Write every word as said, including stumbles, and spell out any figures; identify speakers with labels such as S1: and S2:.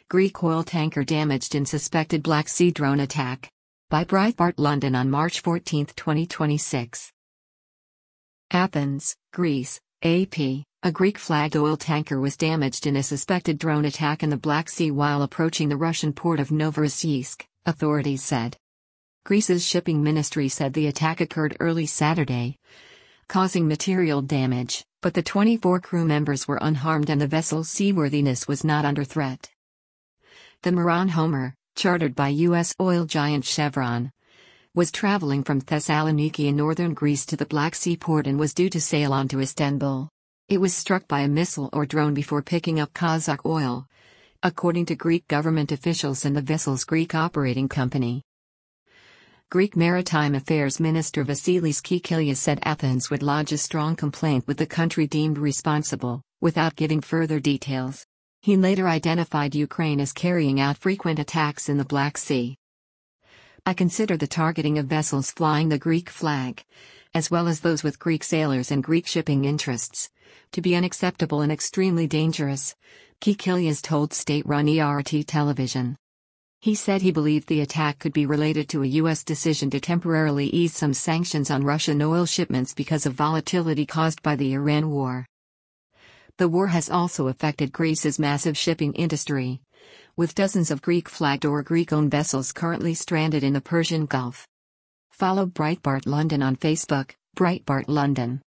S1: Greek oil tanker damaged in suspected Black Sea drone attack. By Breitbart London on March fourteenth, twenty twenty-six. Athens, Greece, A P. A Greek-flagged oil tanker was damaged in a suspected drone attack in the Black Sea while approaching the Russian port of Novorossiysk, authorities said. Greece's shipping ministry said the attack occurred early Saturday, causing material damage, but the twenty-four crew members were unharmed and the vessel's seaworthiness was not under threat. The Maran Homer, chartered by U S oil giant Chevron, was traveling from Thessaloniki in northern Greece to the Black Sea port and was due to sail on to Istanbul. It was struck by a missile or drone before picking up Kazakh oil, according to Greek government officials and the vessel's Greek operating company. Greek Maritime Affairs Minister Vasilis Kikilias said Athens would lodge a strong complaint with the country deemed responsible, without giving further details. He later identified Ukraine as carrying out frequent attacks in the Black Sea. I consider the targeting of vessels flying the Greek flag, as well as those with Greek sailors and Greek shipping interests, to be unacceptable and extremely dangerous, Kikilias told state-run E R T television. He said he believed the attack could be related to a U S decision to temporarily ease some sanctions on Russian oil shipments because of volatility caused by the Iran war. The war has also affected Greece's massive shipping industry, with dozens of Greek-flagged or Greek-owned vessels currently stranded in the Persian Gulf. Follow Breitbart London on Facebook, Breitbart London.